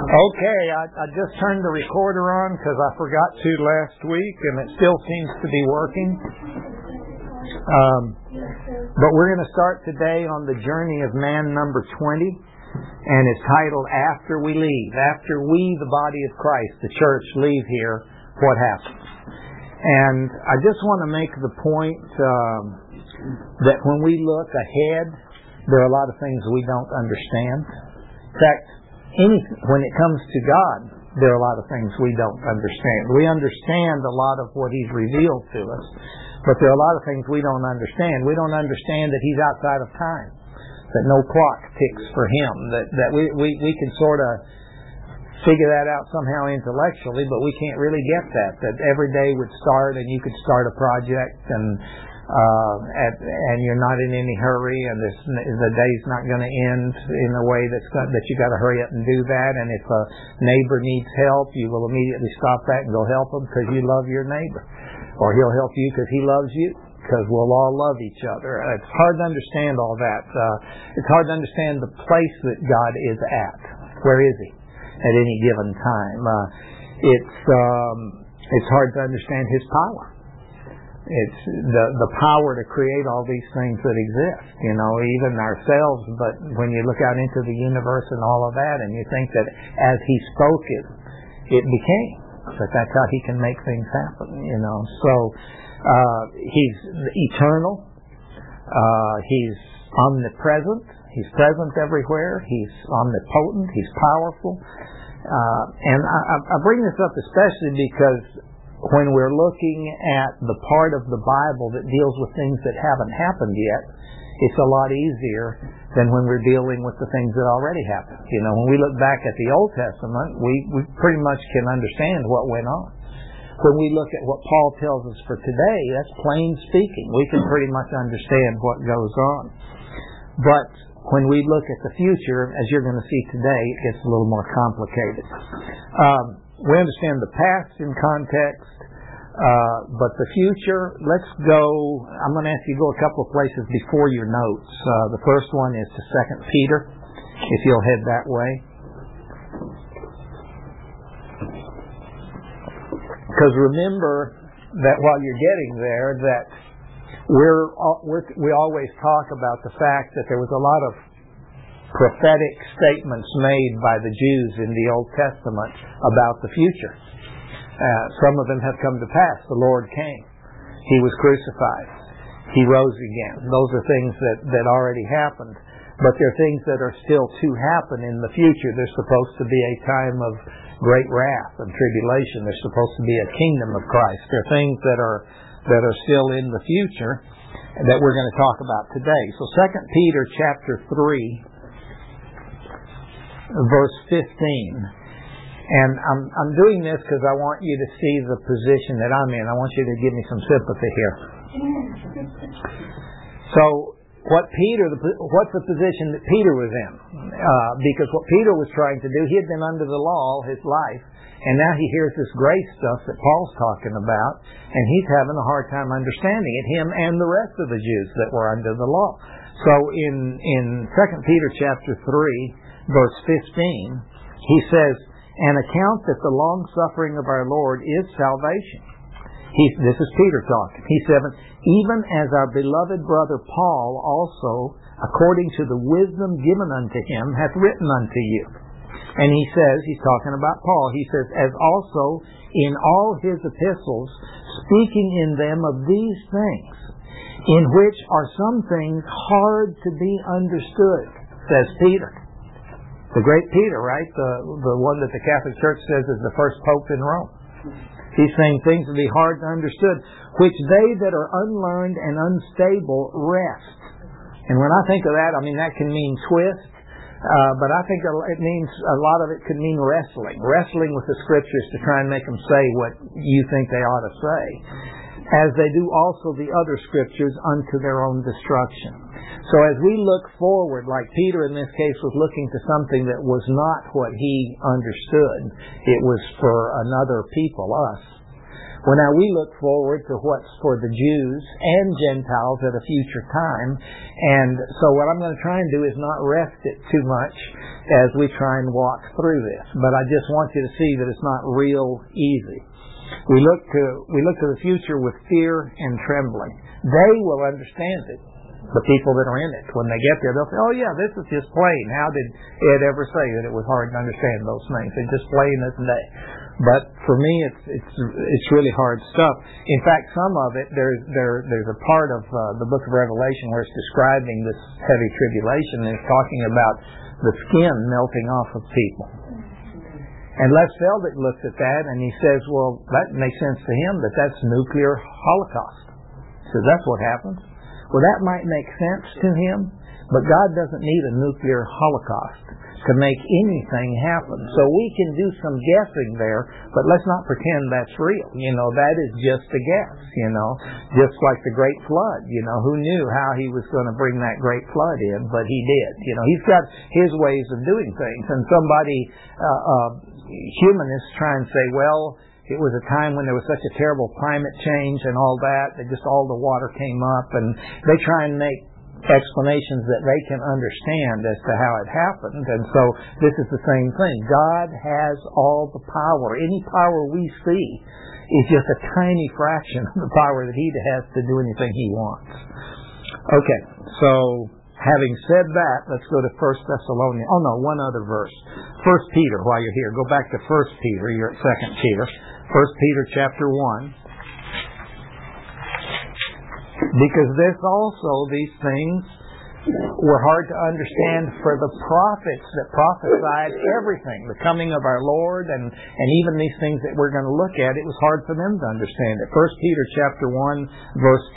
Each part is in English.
Okay, I just turned the recorder on because I forgot to last week, and it still seems to be working. But we're going to start today on the journey of man number 20, and it's titled After We Leave. After we, the body of Christ, the church, leave here, what happens? And I just want to make the point that when we look ahead, there are a lot of things we don't understand. In fact, when it comes to God, there are a lot of things we don't understand. We understand a lot of what He's revealed to us, but there are a lot of things we don't understand. We don't understand that He's outside of time, that no clock ticks for Him, that we can sort of figure that out somehow intellectually, but we can't really get that every day would start and you could start a project and you're not in any hurry, and the day's not going to end in a way that you got to hurry up and do that. And if a neighbor needs help, you will immediately stop that and go help him because you love your neighbor, or he'll help you because he loves you, because we'll all love each other. It's hard to understand all that. It's hard to understand the place that God is at. Where is He at any given time? It's hard to understand His power. It's the power to create all these things that exist, even ourselves. But when you look out into the universe and all of that, and you think that as He spoke it became, that that's how He can make things happen, So He's eternal. He's omnipresent. He's present everywhere. He's omnipotent. He's powerful. And I bring this up especially because when we're looking at the part of the Bible that deals with things that haven't happened yet, it's a lot easier than when we're dealing with the things that already happened. When we look back at the Old Testament, we pretty much can understand what went on. When we look at what Paul tells us for today, that's plain speaking. We can pretty much understand what goes on. But when we look at the future, as you're going to see today, it gets a little more complicated. We understand the past in context, but the future, let's go, I'm going to ask you to go a couple of places before your notes. The first one is to 2 Peter, if you'll head that way. Because remember that while you're getting there, that we always talk about the fact that there was a lot of prophetic statements made by the Jews in the Old Testament about the future. Some of them have come to pass. The Lord came. He was crucified. He rose again. Those are things that already happened. But there are things that are still to happen in the future. There's supposed to be a time of great wrath and tribulation. There's supposed to be a kingdom of Christ. There are things that are still in the future that we're going to talk about today. So 2 Peter chapter 3, verse 15. And I'm doing this because I want you to see the position that I'm in. I want you to give me some sympathy here. So, what's the position that Peter was in? Because what Peter was trying to do, he had been under the law all his life, and now he hears this grace stuff that Paul's talking about, and he's having a hard time understanding it, him and the rest of the Jews that were under the law. So, in 2 Peter chapter 3, verse 15, he says, "An account that the long-suffering of our Lord is salvation." This is Peter talking. He said, "Even as our beloved brother Paul also, according to the wisdom given unto him, hath written unto you." And he says, he's talking about Paul, he says, "As also in all his epistles, speaking in them of these things, in which are some things hard to be understood," says Peter. The great Peter, right? The one that the Catholic Church says is the first pope in Rome. He's saying things will be hard to understood, which they that are unlearned and unstable rest. And when I think of that, I mean, that can mean twist, but I think it means a lot of it could mean wrestling with the Scriptures to try and make them say what you think they ought to say, as they do also the other Scriptures unto their own destruction. So as we look forward, like Peter in this case was looking to something that was not what he understood, it was for another people, us. Well, now we look forward to what's for the Jews and Gentiles at a future time. And so what I'm going to try and do is not rest it too much as we try and walk through this. But I just want you to see that it's not real easy. We look to the future with fear and trembling. They will understand it. The people that are in it, when they get there, they'll say, "Oh yeah, this is just plain. How did Ed ever say that it was hard to understand those things? It's just plain as day." But for me, it's really hard stuff. In fact, some of it there's a part of the book of Revelation where it's describing this heavy tribulation, and it's talking about the skin melting off of people. And Les Feldick looks at that and he says, "Well, that makes sense to him that that's nuclear holocaust." He says that's what happens. Well, that might make sense to him, but God doesn't need a nuclear holocaust to make anything happen. So we can do some guessing there, but let's not pretend that's real. That is just a guess, just like the Great Flood. Who knew how he was going to bring that Great Flood in, but he did. He's got his ways of doing things. And somebody, humanists try and say, well, it was a time when there was such a terrible climate change and all that just all the water came up, and they try and make explanations that they can understand as to how it happened. And so this is the same thing. God has all the power. Any power we see is just a tiny fraction of the power that he has to do anything he wants. Okay, so having said that, let's go to 1 Thessalonians. Oh no, one other verse. 1 Peter, while you're here. Go back to 1 Peter. You're at 2 Peter. 1 Peter chapter 1. Because these things were hard to understand for the prophets that prophesied everything, the coming of our Lord, and even these things that we're going to look at, it was hard for them to understand it. 1 Peter chapter 1, verse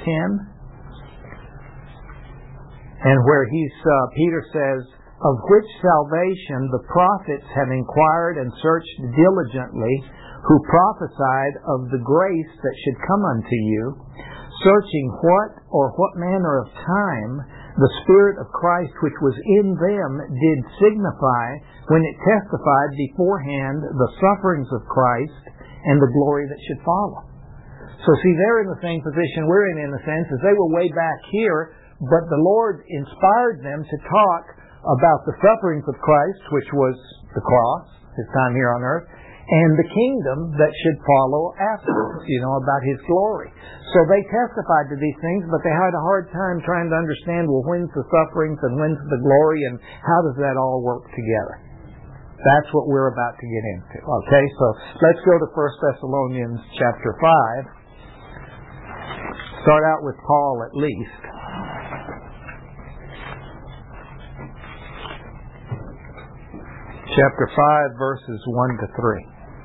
10, and where Peter says, "Of which salvation the prophets have inquired and searched diligently, who prophesied of the grace that should come unto you, searching what manner of time the Spirit of Christ which was in them did signify when it testified beforehand the sufferings of Christ and the glory that should follow." So see, they're in the same position we're in a sense, as they were way back here, but the Lord inspired them to talk about the sufferings of Christ, which was the cross, his time here on earth, and the kingdom that should follow afterwards, about his glory. So they testified to these things, but they had a hard time trying to understand, well, when's the sufferings and when's the glory, and how does that all work together? That's what we're about to get into. Okay, so let's go to 1 Thessalonians chapter 5. Start out with Paul at least. Chapter 5, verses 1 to 3.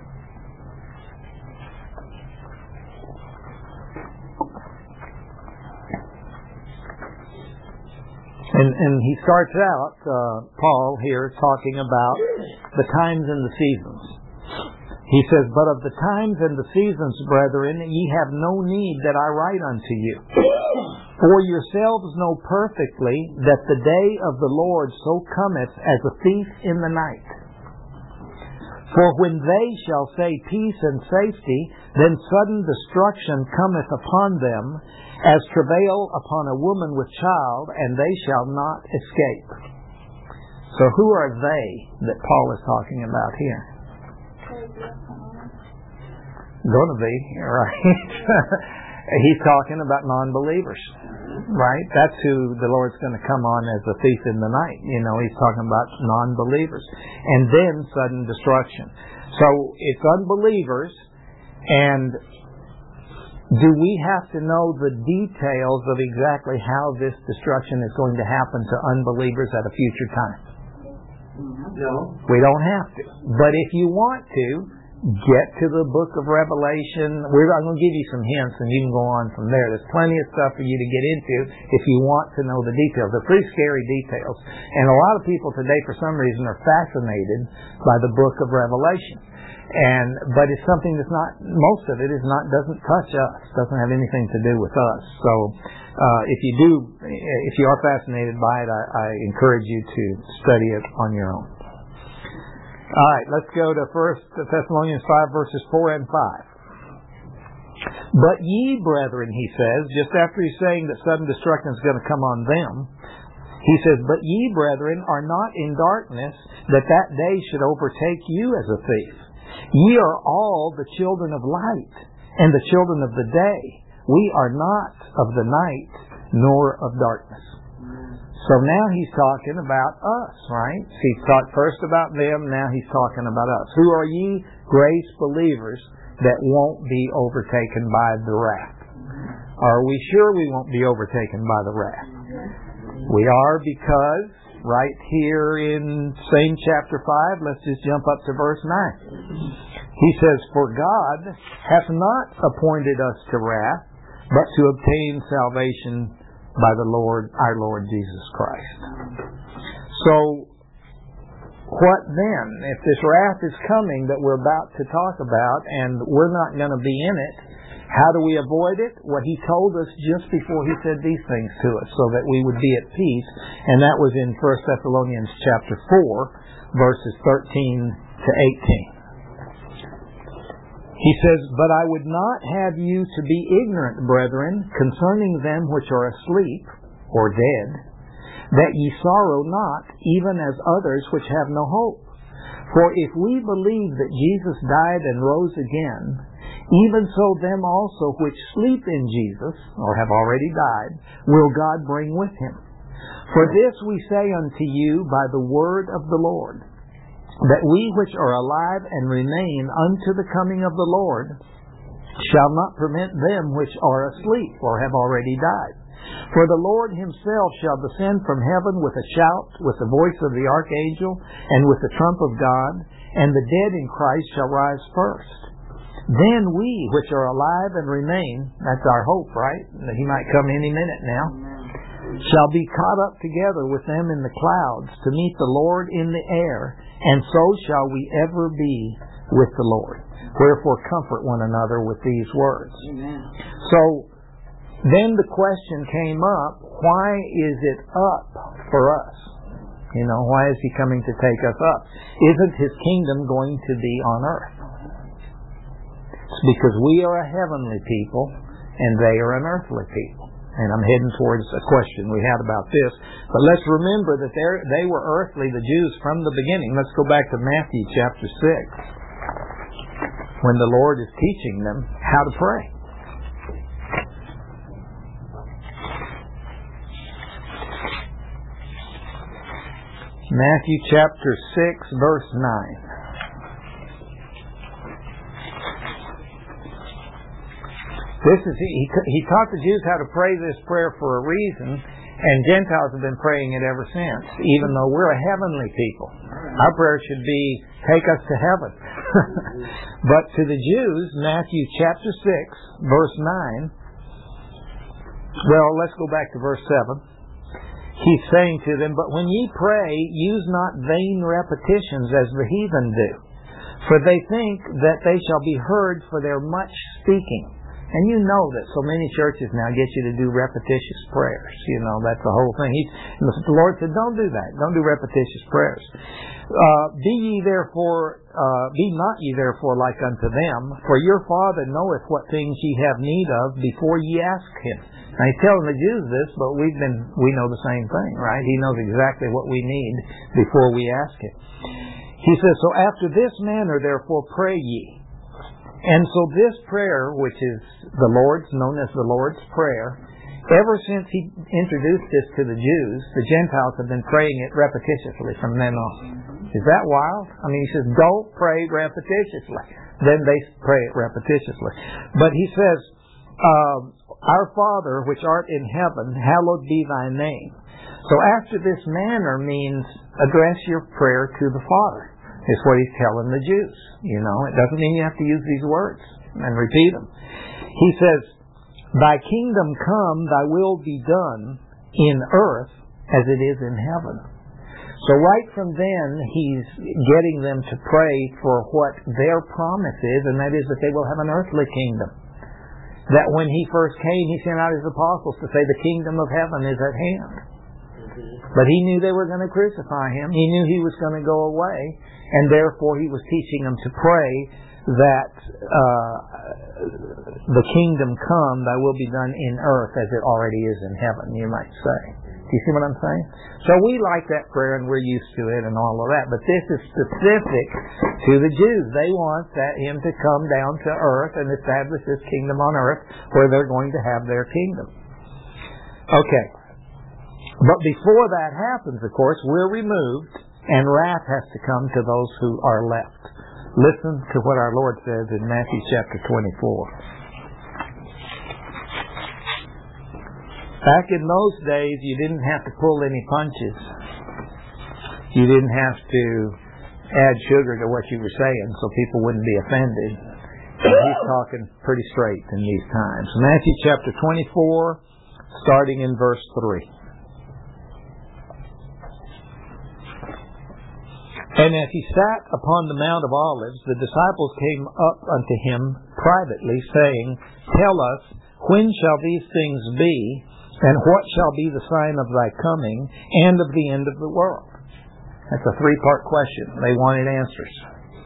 And he starts out, Paul here, talking about the times and the seasons. He says, "But of the times and the seasons, brethren, ye have no need that I write unto you. For yourselves know perfectly that the day of the Lord so cometh as a thief in the night. For when they shall say peace and safety, then sudden destruction cometh upon them, as travail upon a woman with child, and they shall not escape." So who are they that Paul is talking about here? Going to be, right? He's talking about non-believers, right? That's who the Lord's going to come on as a thief in the night. He's talking about non-believers. And then sudden destruction. So it's unbelievers, and do we have to know the details of exactly how this destruction is going to happen to unbelievers at a future time? No. We don't have to. But if you want to, get to the book of Revelation. I'm going to give you some hints, and you can go on from there. There's plenty of stuff for you to get into if you want to know the details. They're pretty scary details. And a lot of people today, for some reason, are fascinated by the book of Revelation. But it's something that's not, most of it doesn't touch us, doesn't have anything to do with us. So if you are fascinated by it, I encourage you to study it on your own. All right, let's go to 1 Thessalonians 5, verses 4 and 5. But ye, brethren, he says, just after he's saying that sudden destruction is going to come on them, he says, but ye, brethren, are not in darkness, that that day should overtake you as a thief. Ye are all the children of light, and the children of the day. We are not of the night, nor of darkness. So now he's talking about us, right? He's talked first about them, now he's talking about us. Who are ye, grace believers, that won't be overtaken by the wrath? Are we sure we won't be overtaken by the wrath? We are, because right here in same chapter 5, let's just jump up to verse 9. He says, for God hath not appointed us to wrath, but to obtain salvation by the Lord, our Lord Jesus Christ. So, what then? If this wrath is coming that we're about to talk about, and we're not going to be in it, how do we avoid it? Well, he told us just before he said these things to us, so that we would be at peace, and that was in 1 Thessalonians chapter 4, verses 13 to 18. He says, but I would not have you to be ignorant, brethren, concerning them which are asleep, or dead, that ye sorrow not, even as others which have no hope. For if we believe that Jesus died and rose again, even so them also which sleep in Jesus, or have already died, will God bring with him. For this we say unto you by the word of the Lord, that we which are alive and remain unto the coming of the Lord shall not prevent them which are asleep, or have already died. For the Lord himself shall descend from heaven with a shout, with the voice of the archangel, and with the trump of God, and the dead in Christ shall rise first. Then we which are alive and remain, that's our hope, right? That he might come any minute now, shall be caught up together with them in the clouds to meet the Lord in the air, and so shall we ever be with the Lord. Wherefore comfort one another with these words. Amen. So then the question came up, why is it up for us? You know, why is he coming to take us up? Isn't his kingdom going to be on earth? It's because we are a heavenly people and they are an earthly people. And I'm heading towards a question we had about this. But let's remember that they were earthly, the Jews, from the beginning. Let's go back to Matthew chapter 6, when the Lord is teaching them how to pray. Matthew chapter 6, verse 9. He taught the Jews how to pray this prayer for a reason, and Gentiles have been praying it ever since, even though we're a heavenly people. Our prayer should be, take us to heaven. But to the Jews, Matthew chapter 6, verse 9, well, let's go back to verse 7. He's saying to them, but when ye pray, use not vain repetitions as the heathen do, for they think that they shall be heard for their much speaking. And you know that so many churches now get you to do repetitious prayers. You know, that's the whole thing. The Lord said, don't do that. Don't do repetitious prayers. Be not ye therefore like unto them, for your Father knoweth what things ye have need of before ye ask him. Now he's telling the Jews this, but we know the same thing, right? He knows exactly what we need before we ask him. He says, so after this manner therefore pray ye. And so this prayer, which is the Lord's, known as the Lord's Prayer, ever since he introduced this to the Jews, the Gentiles have been praying it repetitiously from then on. Is that wild? I mean, he says, don't pray repetitiously. Then they pray it repetitiously. But he says, our Father, which art in heaven, hallowed be thy name. So after this manner means address your prayer to the Father. Is what he's telling the Jews. You know, it doesn't mean you have to use these words and repeat them. He says, thy kingdom come, thy will be done in earth as it is in heaven. So right from then, he's getting them to pray for what their promise is, and that is that they will have an earthly kingdom. That when he first came, he sent out his apostles to say the kingdom of heaven is at hand. But he knew they were going to crucify him. He knew he was going to go away. And therefore he was teaching them to pray that the kingdom come, thy will be done in earth as it already is in heaven, you might say. Do you see what I'm saying? So we like that prayer and we're used to it and all of that, but this is specific to the Jews. They want him to come down to earth and establish this kingdom on earth where they're going to have their kingdom. Okay. But before that happens, of course, we're removed and wrath has to come to those who are left. Listen to what our Lord says in Matthew chapter 24. Back in those days, you didn't have to pull any punches. You didn't have to add sugar to what you were saying so people wouldn't be offended. And he's talking pretty straight in these times. Matthew chapter 24, starting in verse 3. And as he sat upon the Mount of Olives, the disciples came up unto him privately, saying, Tell us, when shall these things be, and what shall be the sign of thy coming, and of the end of the world? That's a three-part question. They wanted answers.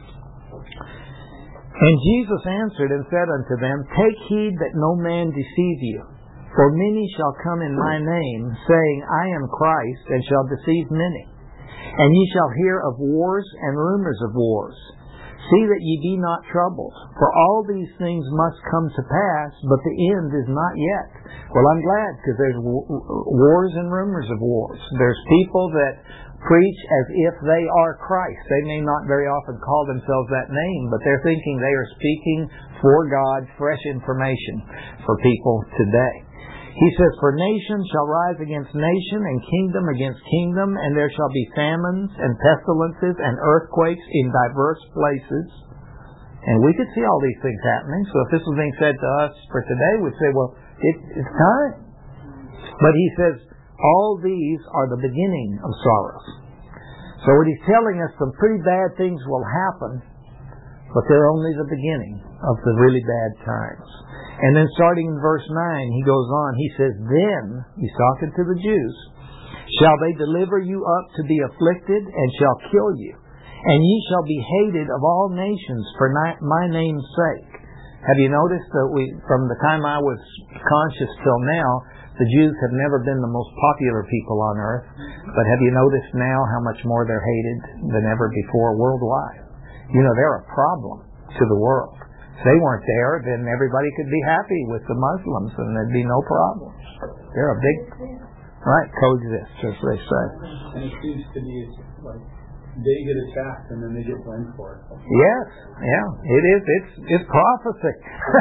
And Jesus answered and said unto them, Take heed that no man deceive you. For many shall come in my name, saying, I am Christ, and shall deceive many. And ye shall hear of wars and rumors of wars. See that ye be not troubled, for all these things must come to pass, but the end is not yet. Well, I'm glad, because there's wars and rumors of wars. There's people that preach as if they are Christ. They may not very often call themselves that name, but they're thinking they are speaking for God, fresh information for people today. He says, For nation shall rise against nation, and kingdom against kingdom, and there shall be famines and pestilences and earthquakes in diverse places. And we could see all these things happening. So if this was being said to us for today, we'd say, well, it's time. But he says, all these are the beginning of sorrows. So what he's telling us, some pretty bad things will happen, but they're only the beginning of the really bad times. And then starting in verse 9, he goes on. He says, Then, he's talking to the Jews, shall they deliver you up to be afflicted, and shall kill you. And ye shall be hated of all nations for my name's sake. Have you noticed that from the time I was conscious till now, the Jews have never been the most popular people on earth. But have you noticed now how much more they're hated than ever before worldwide? You know, they're a problem to the world. If they weren't there, then everybody could be happy with the Muslims and there'd be no problems. They're a big, right, coexist, as they say. And it seems to me it's like they get attacked and then they get blamed for it. Yes, yeah, it is. It's prophecy.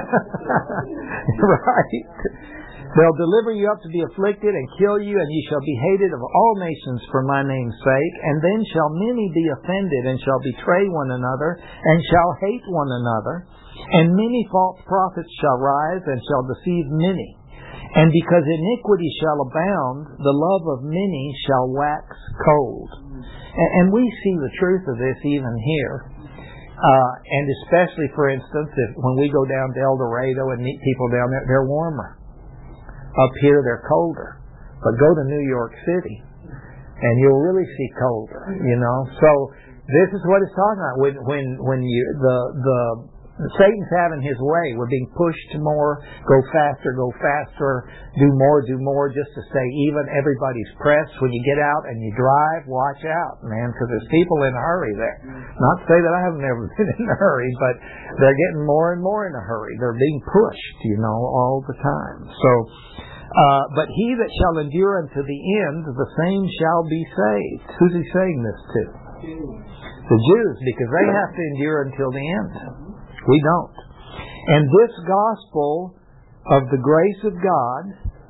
Right. They'll deliver you up to be afflicted and kill you, and ye shall be hated of all nations for my name's sake. And then shall many be offended, and shall betray one another, and shall hate one another. And many false prophets shall rise, and shall deceive many. And because iniquity shall abound, the love of many shall wax cold. And we see the truth of this even here. And especially, for instance, when we go down to El Dorado and meet people down there, they're warmer. Up here they're colder. But go to New York City and you'll really see colder, you know. So this is what it's talking about. When you Satan's having his way. We're being pushed to more, go faster, do more, just to stay even. Everybody's pressed. When you get out and you drive, watch out, man, because there's people in a hurry there. Not to say that I haven't ever been in a hurry, but they're getting more and more in a hurry. They're being pushed, you know, all the time. So, but he that shall endure unto the end, the same shall be saved. Who's he saying this to? The Jews, because they have to endure until the end. We don't. And this gospel of the grace of God,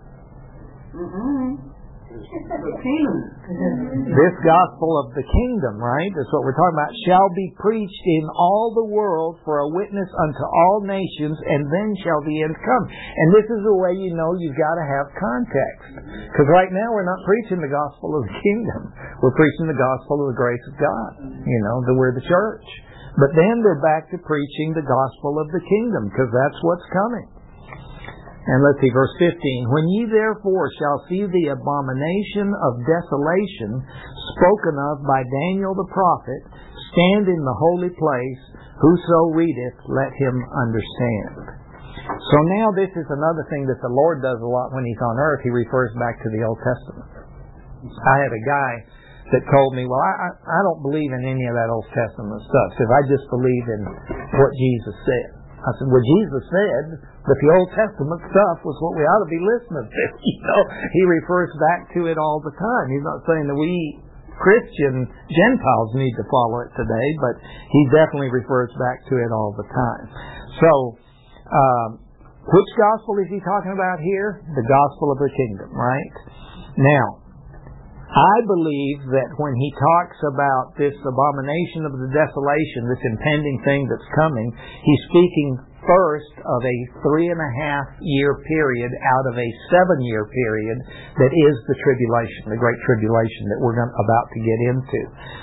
this gospel of the kingdom, right? That's what we're talking about, shall be preached in all the world for a witness unto all nations, and then shall the end come. And this is the way you know you've got to have context. Because right now we're not preaching the gospel of the kingdom. We're preaching the gospel of the grace of God. You know, that we're the church. But then they're back to preaching the gospel of the kingdom, because that's what's coming. And let's see, verse 15. When ye therefore shall see the abomination of desolation spoken of by Daniel the prophet, stand in the holy place. Whoso readeth, let him understand. So now this is another thing that the Lord does a lot when He's on earth. He refers back to the Old Testament. I had a guy that told me, well, I don't believe in any of that Old Testament stuff because I just believe in what Jesus said. I said, well, Jesus said that the Old Testament stuff was what we ought to be listening to. He refers back to it all the time. He's not saying that we Christian Gentiles need to follow it today, but he definitely refers back to it all the time. So, which gospel is he talking about here? The gospel of the kingdom, right? Now, I believe that when he talks about this abomination of the desolation, this impending thing that's coming, he's speaking first of a 3.5-year period out of a 7-year period that is the tribulation, the great tribulation that we're about to get into.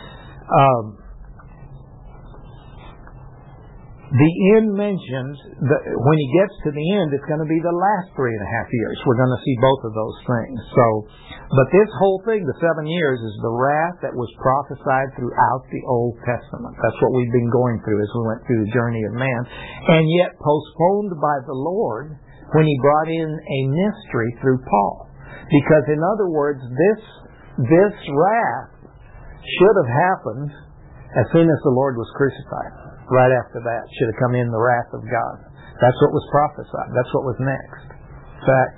The end mentions that when he gets to the end, it's going to be the last 3.5 years. We're going to see both of those things. But this whole thing, the 7 years, is the wrath that was prophesied throughout the Old Testament. That's what we've been going through as we went through the journey of man, and yet postponed by the Lord when He brought in a mystery through Paul. Because in other words, this wrath should have happened as soon as the Lord was crucified. Right after that should have come in the wrath of God. That's what was prophesied. That's what was next. In fact,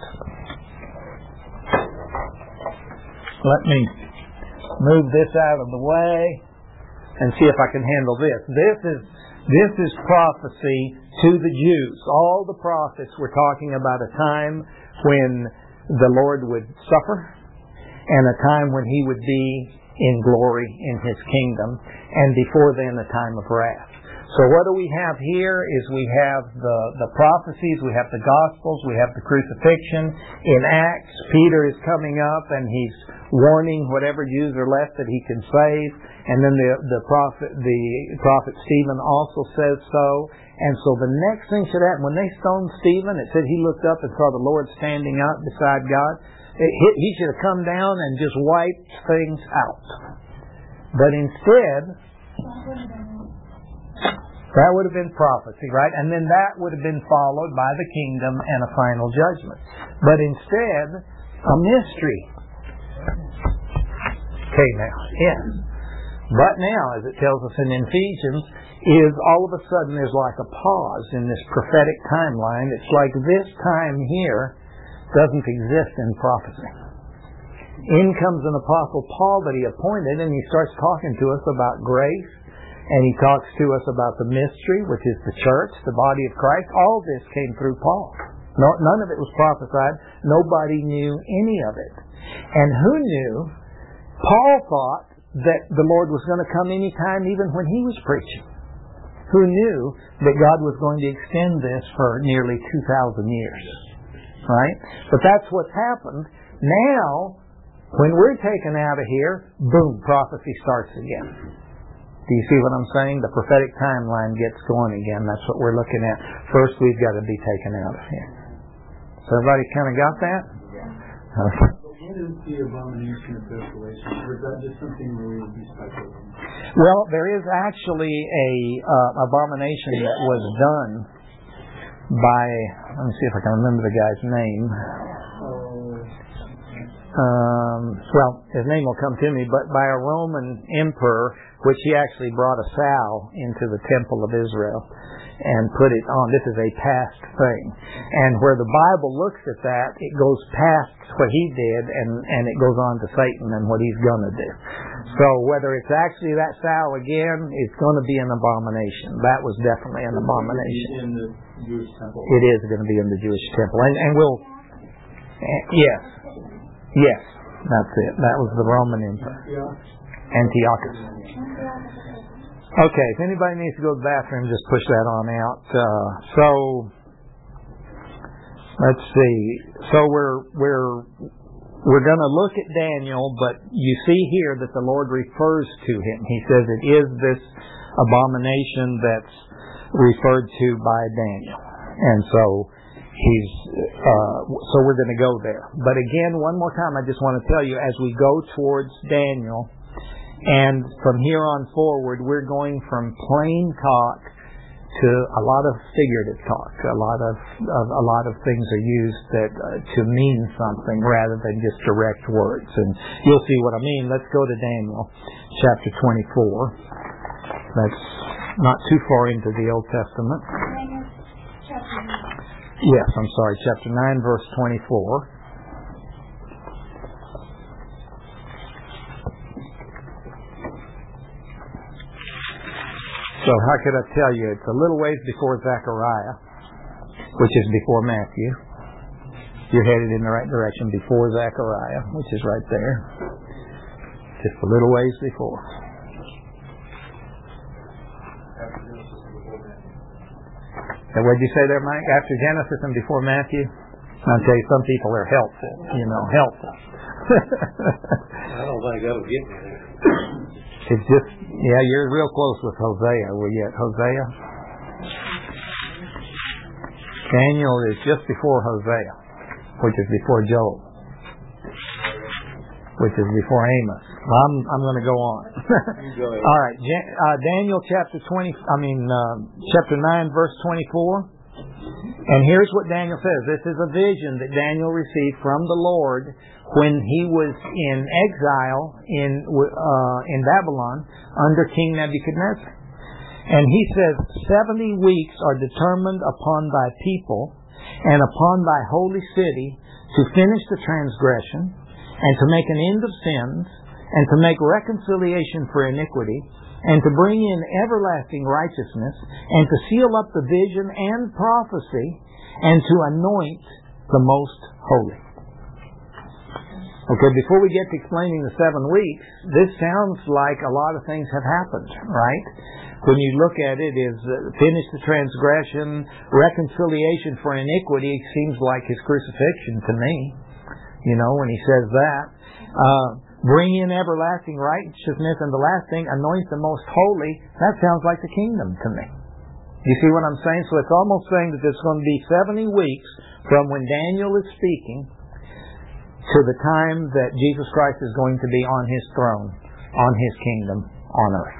let me move this out of the way and see if I can handle this. This is prophecy to the Jews. All the prophets were talking about a time when the Lord would suffer and a time when He would be in glory in His kingdom, and before then a time of wrath. So what do we have here is we have the prophecies, we have the Gospels, we have the crucifixion. In Acts, Peter is coming up and he's warning whatever Jews are left that he can save. And then the prophet Stephen also says so. And so the next thing should happen. When they stoned Stephen, it said he looked up and saw the Lord standing out beside God. He should have come down and just wiped things out. But instead, that would have been prophecy, right? And then that would have been followed by the kingdom and a final judgment. But instead, a mystery. Okay, now, yes. But now, as it tells us in Ephesians, is all of a sudden there's like a pause in this prophetic timeline. It's like this time here doesn't exist in prophecy. In comes an apostle Paul that he appointed, and he starts talking to us about grace. And he talks to us about the mystery, which is the church, the body of Christ. All this came through Paul. None of it was prophesied. Nobody knew any of it. And who knew? Paul thought that the Lord was going to come any time, even when he was preaching. Who knew that God was going to extend this for nearly 2,000 years? Right? But that's what's happened. Now, when we're taken out of here, boom, prophecy starts again. Do you see what I'm saying? The prophetic timeline gets going again. That's what we're looking at. First, we've got to be taken out of here. So everybody kind of got that? Yeah. Okay. What is the abomination of desolation? Or is that just something where we would be speculating? Well, there is actually a abomination that was done by, let me see if I can remember the guy's name. Well, his name will come to me, but by a Roman emperor, which he actually brought a sow into the temple of Israel and put it on. This is a past thing. And where the Bible looks at that, it goes past what he did and it goes on to Satan and what he's going to do. So whether it's actually that sow again, it's going to be an abomination. That was definitely an abomination. In the Jewish temple. It is going to be in the Jewish temple. And we'll... Yes. Yes, that's it. That was the Roman emperor. Antiochus. Okay, if anybody needs to go to the bathroom, just push that on out. So, let's see. So we're going to look at Daniel, but you see here that the Lord refers to him. He says it is this abomination that's referred to by Daniel. And so so we're going to go there. But again, one more time, I just want to tell you, as we go towards Daniel, And from here on forward, we're going from plain talk to a lot of figurative talk. A lot of things are used that to mean something rather than just direct words. And you'll see what I mean. Let's go to Daniel chapter 24. That's not too far into the Old Testament. Chapter 9. Yes, I'm sorry, chapter 9, verse 24. So how could I tell you? It's a little ways before Zechariah, which is before Matthew. You're headed in the right direction before Zechariah, which is right there. Just a little ways before. And what did you say there, Mike? After Genesis and before Matthew? I'll tell you, some people are helpful. Helpful. I don't think that'll get me there. It's just, you're real close with Hosea. Were you at Hosea? Daniel is just before Hosea, which is before Joel, which is before Amos. Well, I'm going to go on. All right, Daniel chapter 9, verse 24. And here's what Daniel says. This is a vision that Daniel received from the Lord when he was in exile in Babylon under King Nebuchadnezzar. And he says, 70 weeks are determined upon thy people and upon thy holy city to finish the transgression and to make an end of sins and to make reconciliation for iniquity and to bring in everlasting righteousness, and to seal up the vision and prophecy, and to anoint the most holy. Okay, before we get to explaining the 7 weeks, this sounds like a lot of things have happened, right? When you look at it, is finish the transgression, reconciliation for iniquity, seems like his crucifixion to me, when he says that. Bring in everlasting righteousness, and the last thing, anoint the most holy. That sounds like the kingdom to me. You see what I'm saying? So it's almost saying that there's going to be 70 weeks from when Daniel is speaking to the time that Jesus Christ is going to be on his throne, on his kingdom on earth.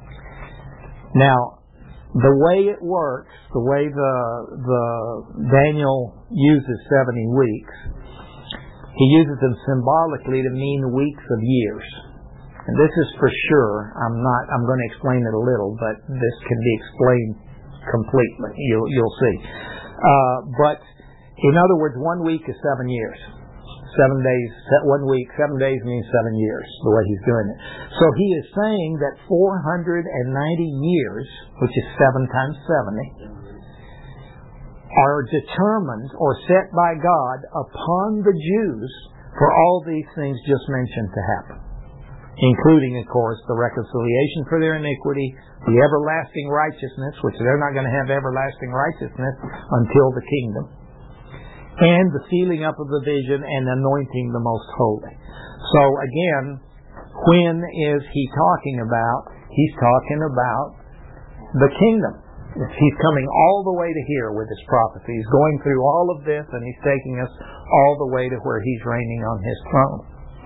Now, the way it works, the way the Daniel uses 70 weeks, he uses them symbolically to mean weeks of years. And this is for sure. I'm going to explain it a little, but this can be explained completely. You'll see. But in other words, 1 week is 7 years. 7 days, 1 week, 7 days means 7 years, the way he's doing it. So he is saying that 490 years, which is 7 times 70, are determined or set by God upon the Jews for all these things just mentioned to happen, including, of course, the reconciliation for their iniquity, the everlasting righteousness, which they're not going to have everlasting righteousness until the kingdom, and the sealing up of the vision and anointing the most holy. So again, when is he talking about? He's talking about the kingdom. He's coming all the way to here with his prophecy. He's going through all of this, and he's taking us all the way to where he's reigning on his throne.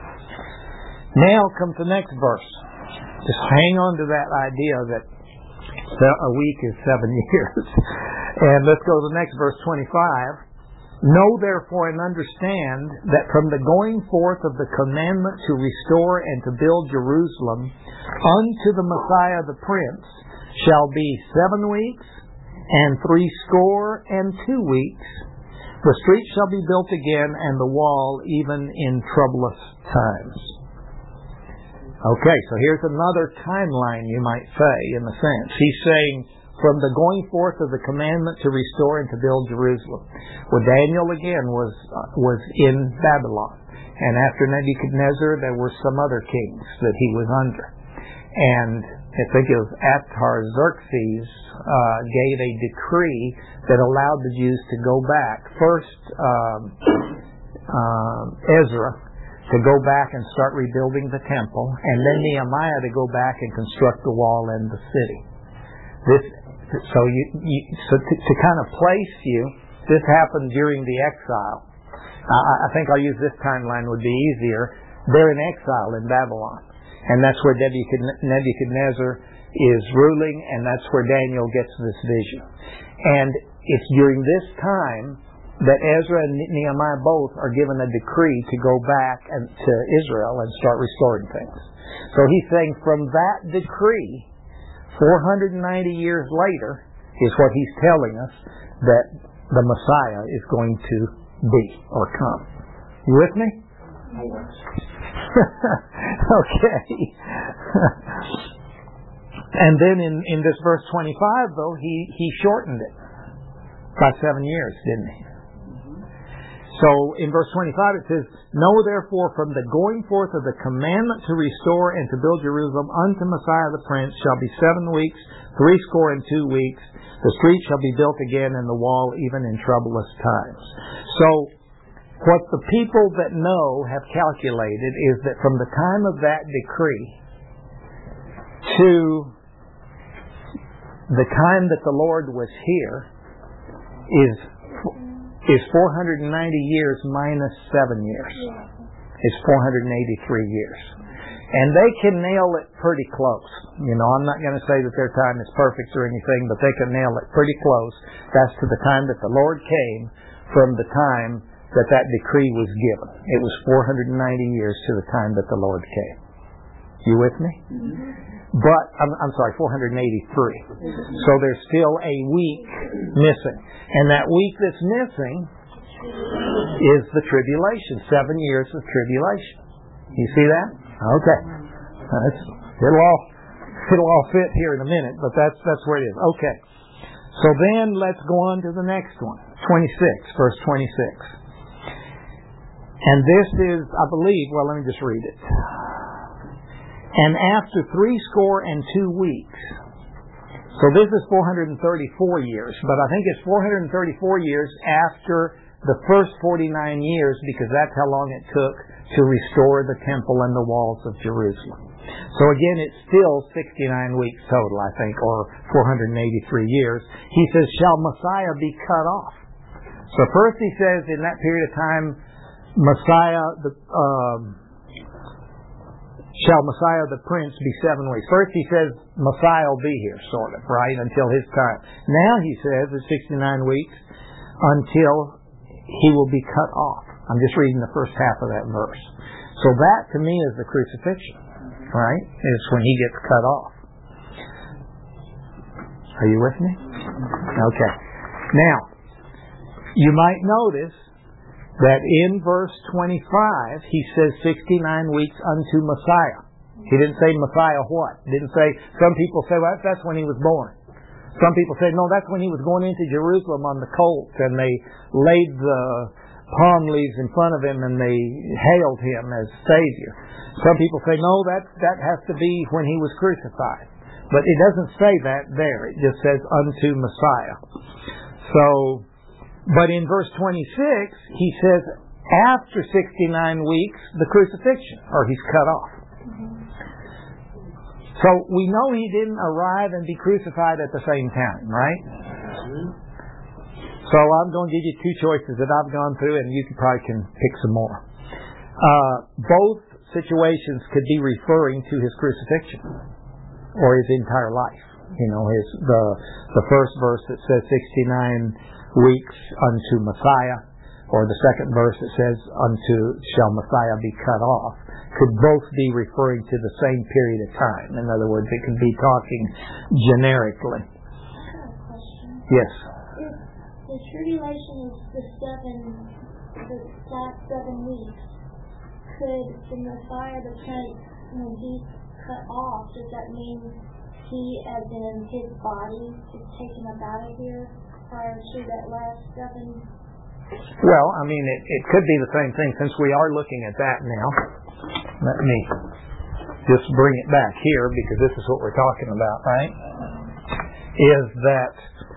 Now comes the next verse. Just hang on to that idea that a week is 7 years. And let's go to the next verse, 25. Know therefore and understand that from the going forth of the commandment to restore and to build Jerusalem unto the Messiah the Prince shall be 7 weeks and 62 weeks. The street shall be built again, and the wall even in troublous times. Okay, so here's another timeline, you might say, in a sense. He's saying from the going forth of the commandment to restore and to build Jerusalem. Well, Daniel again was in Babylon, and after Nebuchadnezzar there were some other kings that he was under, and I think it was Artaxerxes gave a decree that allowed the Jews to go back. First, Ezra to go back and start rebuilding the temple, and then Nehemiah to go back and construct the wall and the city. So to kind of place you, this happened during the exile. I think I'll use this timeline would be easier. They're in exile in Babylon. And that's where Nebuchadnezzar is ruling, and that's where Daniel gets this vision. And it's during this time that Ezra and Nehemiah both are given a decree to go back to Israel and start restoring things. So he's saying from that decree, 490 years later, is what he's telling us that the Messiah is going to be or come. You with me? Okay. And then in this verse 25, though, he shortened it by 7 years, didn't he? So in verse 25 it says, "Know therefore from the going forth of the commandment to restore and to build Jerusalem unto Messiah the Prince shall be 7 weeks, 62 weeks. The street shall be built again and the wall even in troublous times." So what the people that know have calculated is that from the time of that decree to the time that the Lord was here is 490 years minus 7 years. It's 483 years. And they can nail it pretty close. You know, I'm not going to say that their time is perfect or anything, but they can nail it pretty close. That's to the time that the Lord came from the time that that decree was given. It was 490 years to the time that the Lord came. You with me? But, I'm sorry, 483. So there's still a week missing. And that week that's missing is the tribulation. 7 years of tribulation. You see that? Okay. It'll all fit here in a minute, but that's where it is. Okay. So then let's go on to the next one. 26, verse 26. And this is, I believe, well, let me just read it. "And after 62 weeks," so this is 434 years, but I think it's 434 years after the first 49 years, because that's how long it took to restore the temple and the walls of Jerusalem. So again, it's still 69 weeks total, I think, or 483 years. He says, "Shall Messiah be cut off?" So first he says, in that period of time, shall Messiah the Prince be 7 weeks. First he says Messiah will be here, sort of, right, until his time. Now he says it's 69 weeks until he will be cut off. I'm just reading the first half of that verse. So that to me is the crucifixion, right? It's when he gets cut off. Are you with me? Okay. Now, you might notice that in verse 25, he says 69 weeks unto Messiah. He didn't say Messiah what? He didn't say, some people say, well, that's when he was born. Some people say, no, that's when he was going into Jerusalem on the colt, and they laid the palm leaves in front of him, and they hailed him as Savior. Some people say, no, that has to be when he was crucified. But it doesn't say that there. It just says unto Messiah. So, but in verse 26, he says, after 69 weeks, the crucifixion, or he's cut off. So we know he didn't arrive and be crucified at the same time, right? So I'm going to give you two choices that I've gone through, and you probably can pick some more. Both situations could be referring to his crucifixion or his entire life. You know, the first verse that says 69 weeks unto Messiah, or the second verse that says unto shall Messiah be cut off, could both be referring to the same period of time. In other words, it could be talking generically. I have a question. Yes. If the tribulation is the last 7 weeks, could the Messiah, the Prince, be cut off? Does that mean he, as in his body, is taken up out of here prior to that last 7? Well, I mean, it could be the same thing, since we are looking at that now. Let me just bring it back here, because this is what we're talking about, right? Is that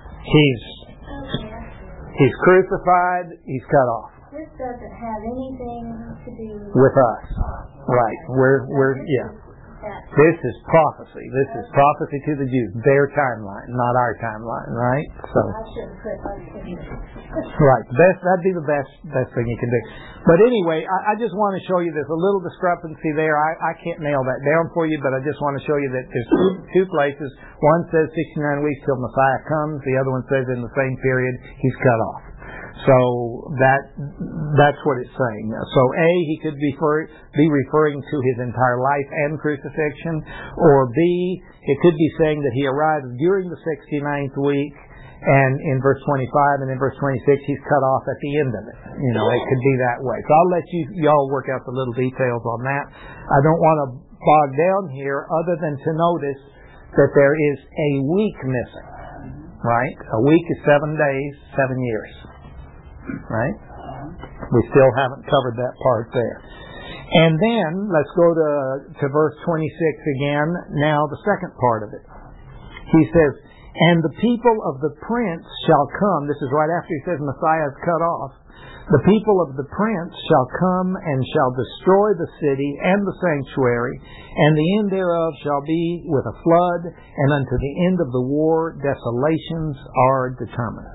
he's crucified, he's cut off. This doesn't have anything to do with us. Right. We're yeah. that? This is prophecy. This is prophecy to the Jews. Their timeline, not our timeline, right? So, I shouldn't put right. That'd be the best thing you can do. But anyway, I just want to show you there's a little discrepancy there. I can't nail that down for you, but I just want to show you that there's two places. One says 69 weeks till Messiah comes. The other one says in the same period he's cut off. So that's what it's saying. So A, he could be referring to his entire life and crucifixion, or B, it could be saying that he arrives during the 69th week, and in verse 25 and in verse 26 he's cut off at the end of it. It could be that way. So I'll let y'all work out the little details on that. I don't want to bog down here other than to notice that there is a week missing, right? A week is 7 days, 7 years. Right? We still haven't covered that part there. And then, let's go to verse 26 again. Now, the second part of it. He says, and the people of the prince shall come. This is right after he says Messiah is cut off. The people of the prince shall come and shall destroy the city and the sanctuary, and the end thereof shall be with a flood, and unto the end of the war desolations are determined.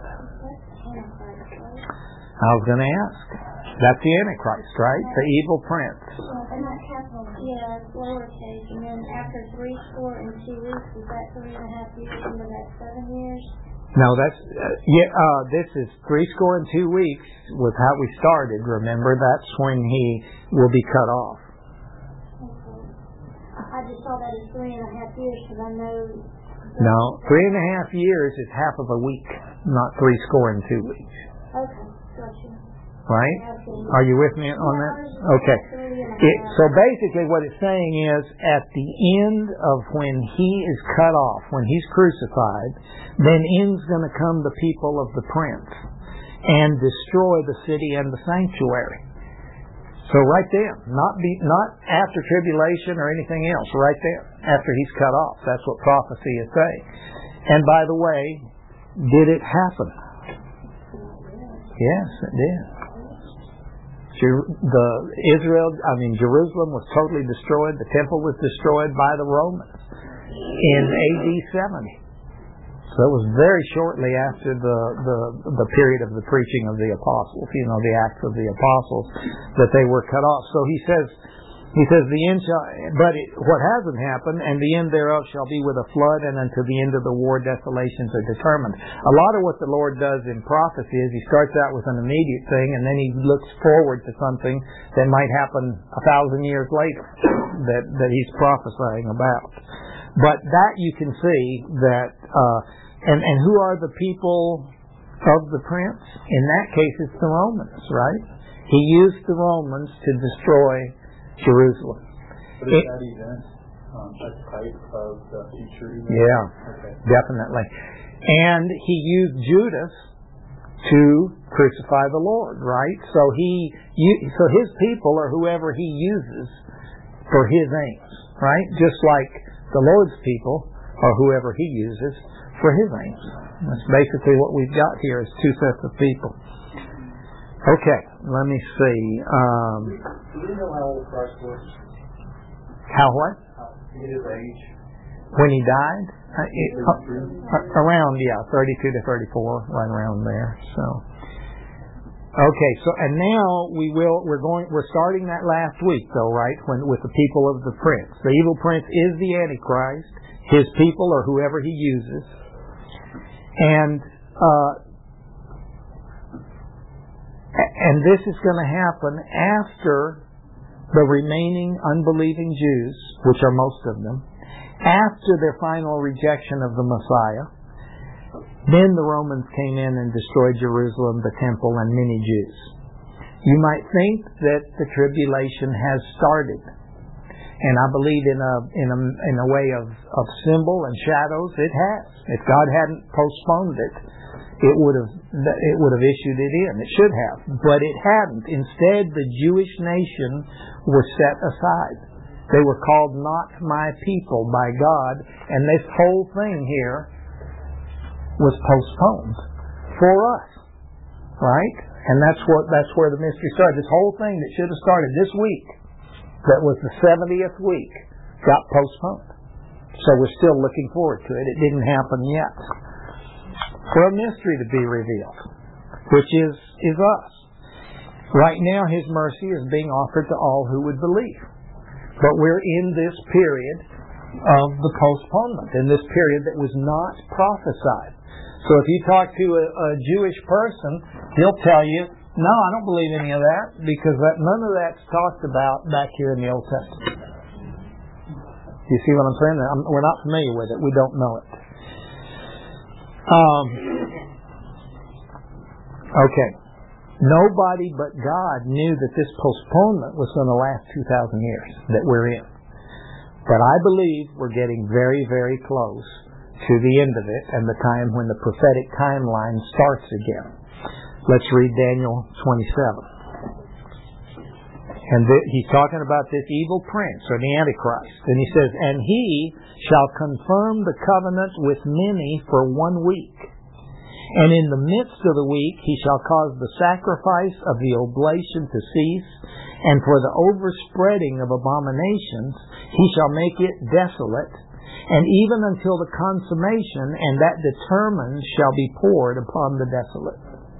I was going to ask. That's the Antichrist, right? The evil prince. And that capital, lowercase, and then after 62 weeks, is that 3.5 years into that 7 years? No, that's this is 62 weeks with how we started. Remember, that's when he will be cut off. Okay. I just saw that as 3.5 years because I know. No, 3.5 years is half of a week, not 62 weeks. Okay, gotcha. Right? Are you with me on that? Okay. So basically what it's saying is at the end of when he is cut off, when he's crucified, then in's going to come the people of the prince and destroy the city and the sanctuary. So right there, not after tribulation or anything else, right there, after he's cut off. That's what prophecy is saying. And by the way, did it happen? Yes, it did. Jerusalem was totally destroyed. The temple was destroyed by the Romans in AD 70. So it was very shortly after the period of the preaching of the apostles, the Acts of the Apostles, that they were cut off. So he says the end shall, what hasn't happened, and the end thereof shall be with a flood, and unto the end of the war desolations are determined. A lot of what the Lord does in prophecy is he starts out with an immediate thing, and then he looks forward to something that might happen 1,000 years later that he's prophesying about. But that you can see that, and who are the people of the prince? In that case, it's the Romans, right? He used the Romans to destroy Jerusalem. But is that event a type of the future event? Yeah, okay. Definitely. And he used Judas to crucify the Lord, right? So so his people are whoever he uses for his aims, right? Just like the Lord's people are whoever he uses for his aims. That's basically what we've got here is two sets of people. Okay, let me see. Do we know how old Christ was? How what? His age? When he died? Around 32 to 34, right around there. So, okay. So, and now we're starting that last week, though, right? With the people of the prince. The evil prince is the Antichrist. His people are whoever he uses, and this is going to happen after the remaining unbelieving Jews, which are most of them, after their final rejection of the Messiah. Then the Romans came in and destroyed Jerusalem, the temple, and many Jews. You might think that the tribulation has started, and I believe in a way of symbol and shadows, it has. If God hadn't postponed it, it would have issued it in. It should have, but it hadn't. Instead, the Jewish nation was set aside. They were called not my people by God, and this whole thing here was postponed for us, right? And that's where the mystery started. This whole thing that should have started this week, that was the 70th week, got postponed. So we're still looking forward to it. It didn't happen yet. For a mystery to be revealed, which is us. Right now, His mercy is being offered to all who would believe. But we're in this period of the postponement, in this period that was not prophesied. So if you talk to a Jewish person, he'll tell you, no, I don't believe any of that, because none of that's talked about back here in the Old Testament. You see what I'm saying? We're not familiar with it. We don't know it. Okay. Nobody but God knew that this postponement was going to last 2,000 years that we're in. But I believe we're getting very, very close to the end of it and the time when the prophetic timeline starts again. Let's read Daniel 27. And he's talking about this evil prince, or the Antichrist. And he says, and he shall confirm the covenant with many for 1 week. And in the midst of the week he shall cause the sacrifice of the oblation to cease, and for the overspreading of abominations he shall make it desolate, and even until the consummation, and that determined shall be poured upon the desolate.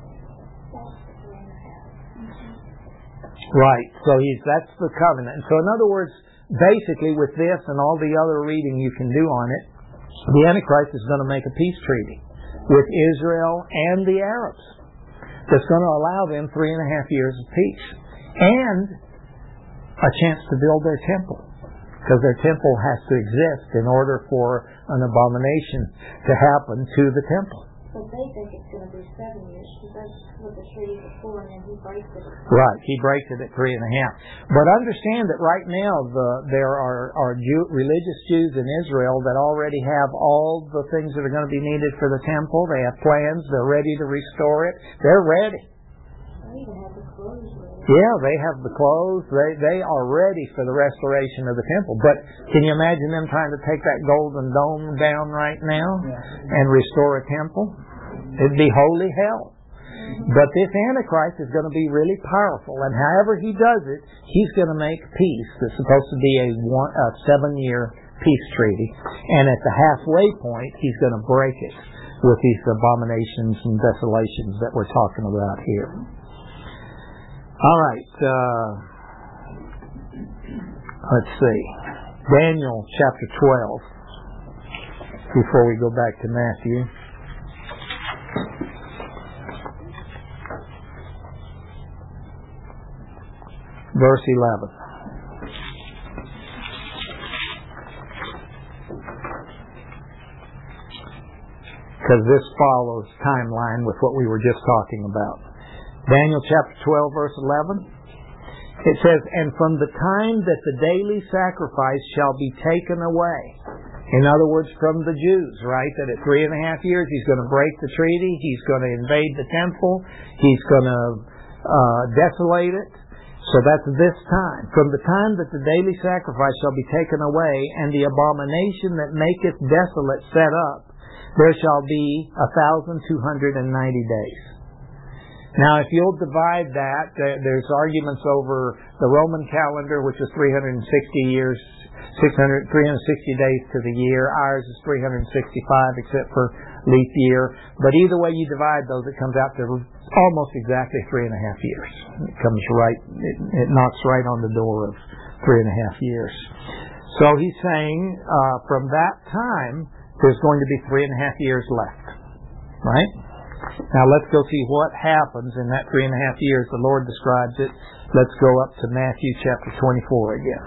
Right, so that's the covenant. And so in other words, basically with this and all the other reading you can do on it, the Antichrist is going to make a peace treaty with Israel and the Arabs that's going to allow them 3.5 years of peace and a chance to build their temple, because their temple has to exist in order for an abomination to happen to the temple. But they think it's going to be 7 years, because that's what the treaty was for, and then he breaks it. Right, he breaks it at 3.5. But understand that right now there are religious Jews in Israel that already have all the things that are going to be needed for the temple. They have plans. They're ready to restore it. They're ready. They even have the clothes ready. Yeah, they have the clothes. They are ready for the restoration of the temple. But can you imagine them trying to take that golden dome down right now and restore a temple? It'd be holy hell. But this Antichrist is going to be really powerful, and however he does it, he's going to make peace. It's supposed to be a 7-year peace treaty, and at the halfway point, he's going to break it with these abominations and desolations that we're talking about here. All right, let's see. Daniel chapter 12, before we go back to Matthew. Verse 11. Because this follows timeline with what we were just talking about. Daniel chapter 12, verse 11. It says, and from the time that the daily sacrifice shall be taken away. In other words, from the Jews, right? That at 3.5 years he's going to break the treaty. He's going to invade the temple. He's going to desolate it. So that's this time. From the time that the daily sacrifice shall be taken away, and the abomination that maketh desolate set up, there shall be 1,290 days. Now, if you'll divide that, there's arguments over the Roman calendar, which is 360 years, 360 days to the year. Ours is 365, except for leap year. But either way you divide those, it comes out to almost exactly 3.5 years. It comes right, it knocks right on the door of 3.5 years. So he's saying from that time, there's going to be 3.5 years left. Right? Now let's go see what happens in that 3.5 years. The Lord describes it. Let's go up to Matthew chapter 24 again.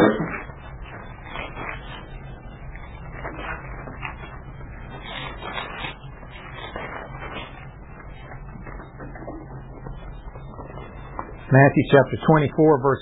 Matthew chapter 24, verse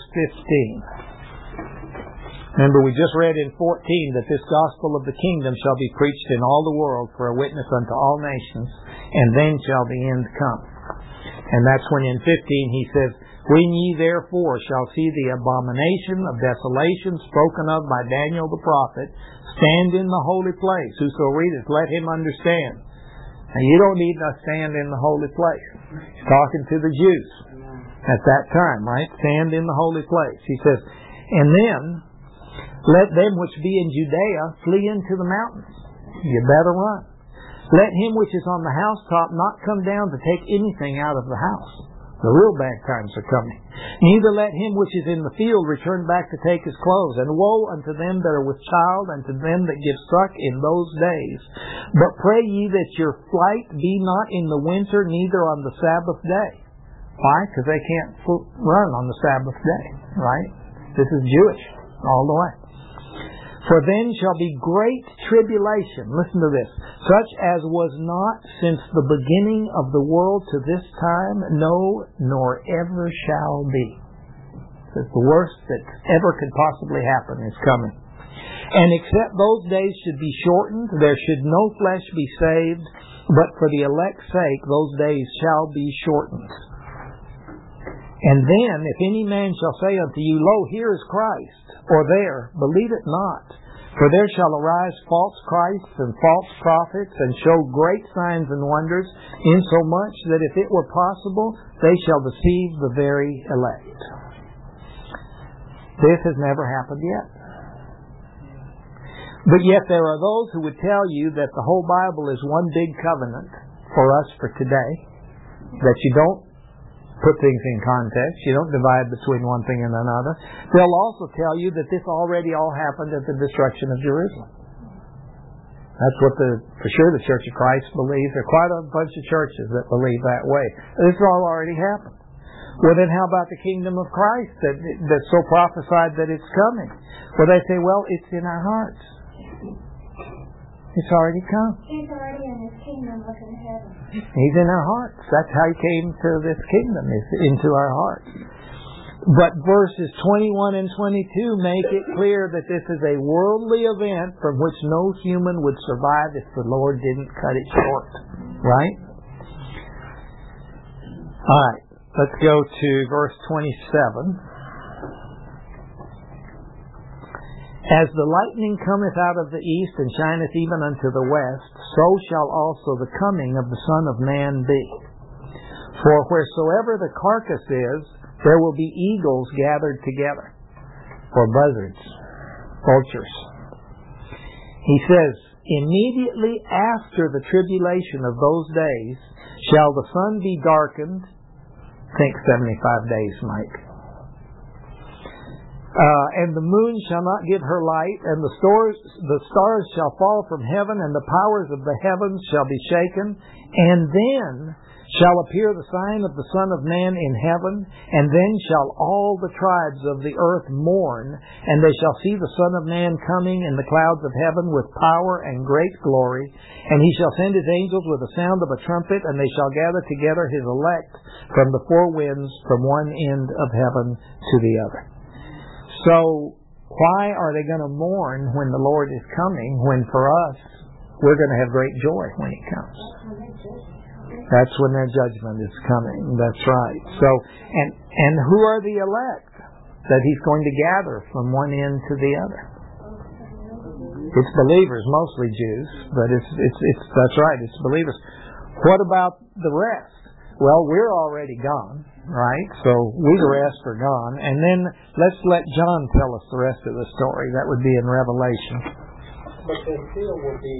15. Remember, we just read in 14 that this gospel of the kingdom shall be preached in all the world for a witness unto all nations, and then shall the end come. And that's when in 15 he says, when ye therefore shall see the abomination of desolation spoken of by Daniel the prophet, stand in the holy place. Whoso readeth, let him understand. Now you don't need to stand in the holy place. He's talking to the Jews at that time, right? Stand in the holy place. He says, and then Let them which be in Judea flee into the mountains. You better run. Let him which is on the housetop not come down to take anything out of the house. The real bad times are coming. Neither let him which is in the field return back to take his clothes. And woe unto them that are with child, and to them that give suck in those days. But pray ye that your flight be not in the winter, neither on the Sabbath day. Why? Because they can't run on the Sabbath day, right? This is Jewish all the way. For then shall be great tribulation, listen to this, such as was not since the beginning of the world to this time, no, nor ever shall be. It's the worst that ever could possibly happen is coming. And except those days should be shortened, there should no flesh be saved, but for the elect's sake those days shall be shortened. And then, if any man shall say unto you, Lo, here is Christ, or there, believe it not. For there shall arise false Christs and false prophets, and show great signs and wonders, insomuch that if it were possible, they shall deceive the very elect. This has never happened yet. But yet there are those who would tell you that the whole Bible is one big covenant for us for today, that you don't put things in context. You don't divide between one thing and another. They'll also tell you that this already all happened at the destruction of Jerusalem. That's what for sure the Church of Christ believes. There are quite a bunch of churches that believe that way. This all already happened. Well, then how about the kingdom of Christ that's so prophesied that it's coming? Well, they say, well, it's in our hearts. It's already come. He's already in His kingdom up in heaven. He's in our hearts. That's how He came to this kingdom, is into our hearts. But verses 21 and 22 make it clear that this is a worldly event from which no human would survive if the Lord didn't cut it short. Right? Alright, let's go to verse 27. As the lightning cometh out of the east and shineth even unto the west, so shall also the coming of the Son of Man be. For wheresoever the carcass is, there will be eagles gathered together, or buzzards, vultures. He says, immediately after the tribulation of those days shall the sun be darkened. Think 75 days, Mike. And the moon shall not give her light, and the stars shall fall from heaven, and the powers of the heavens shall be shaken. And then shall appear the sign of the Son of Man in heaven, and then shall all the tribes of the earth mourn, and they shall see the Son of Man coming in the clouds of heaven with power and great glory. And He shall send His angels with the sound of a trumpet, and they shall gather together His elect from the four winds, from one end of heaven to the other. So, why are they going to mourn when the Lord is coming, when for us, we're going to have great joy when He comes? That's when their judgment is coming. That's right. So, and who are the elect that He's going to gather from one end to the other? It's believers, mostly Jews, but it's that's right, it's believers. What about the rest? Well, we're already gone, right? So we the rest are gone. And then let's let John tell us the rest of the story. That would be in Revelation. But there still will be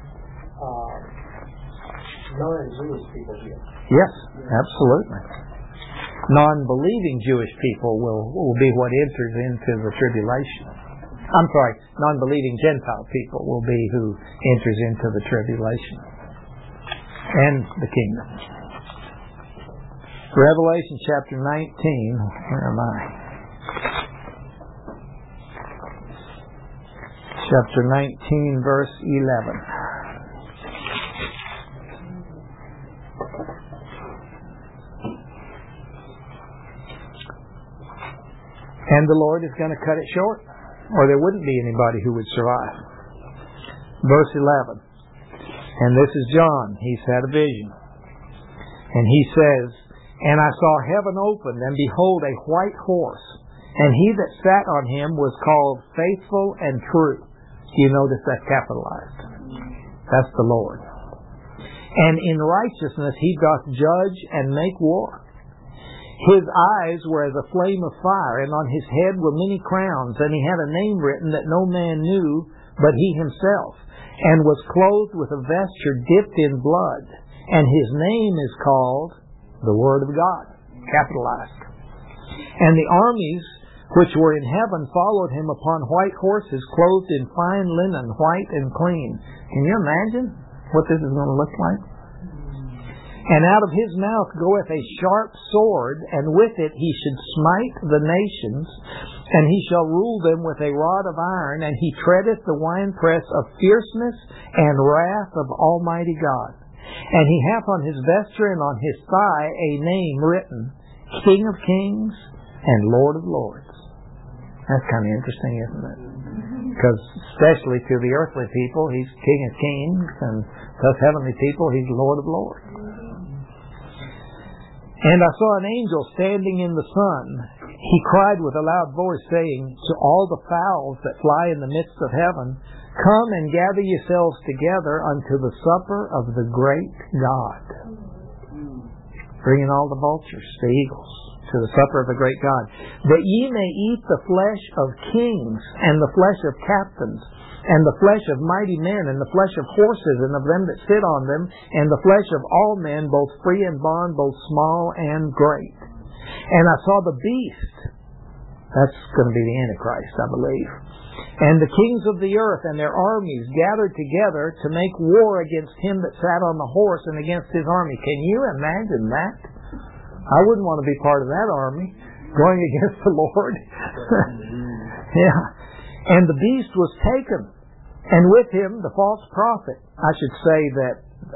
non-Jewish people here. Yes, absolutely. Non-believing Jewish people will be what enters into the tribulation. I'm sorry, non-believing Gentile people will be who enters into the tribulation and the kingdom. Revelation chapter 19. Where am I? Chapter 19, verse 11. And the Lord is going to cut it short, or there wouldn't be anybody who would survive. Verse 11. And this is John. He's had a vision. And he says, And I saw heaven opened, and behold, a white horse. And he that sat on him was called Faithful and True. Do you notice that's capitalized? That's the Lord. And in righteousness he doth judge and make war. His eyes were as a flame of fire, and on his head were many crowns, and he had a name written that no man knew but he himself, and was clothed with a vesture dipped in blood, and his name is called the Word of God, capitalized. And the armies which were in heaven followed him upon white horses, clothed in fine linen, white and clean. Can you imagine what this is going to look like? And out of his mouth goeth a sharp sword, and with it he should smite the nations, and he shall rule them with a rod of iron, and he treadeth the winepress of fierceness and wrath of Almighty God. And he hath on his vesture and on his thigh a name written, King of Kings and Lord of Lords. That's kind of interesting, isn't it? Because especially to the earthly people, he's King of Kings, and to us heavenly people, he's Lord of Lords. And I saw an angel standing in the sun. He cried with a loud voice, saying to all the fowls that fly in the midst of heaven, Come and gather yourselves together unto the supper of the great God. Bringing all the vultures, the eagles, to the supper of the great God, that ye may eat the flesh of kings, and the flesh of captains, and the flesh of mighty men, and the flesh of horses, and of them that sit on them, and the flesh of all men, both free and bond, both small and great. And I saw the beast. That's going to be the Antichrist, I believe. And the kings of the earth and their armies gathered together to make war against him that sat on the horse and against his army. Can you imagine that? I wouldn't want to be part of that army, going against the Lord. Yeah. And the beast was taken, and with him the false prophet. I should say that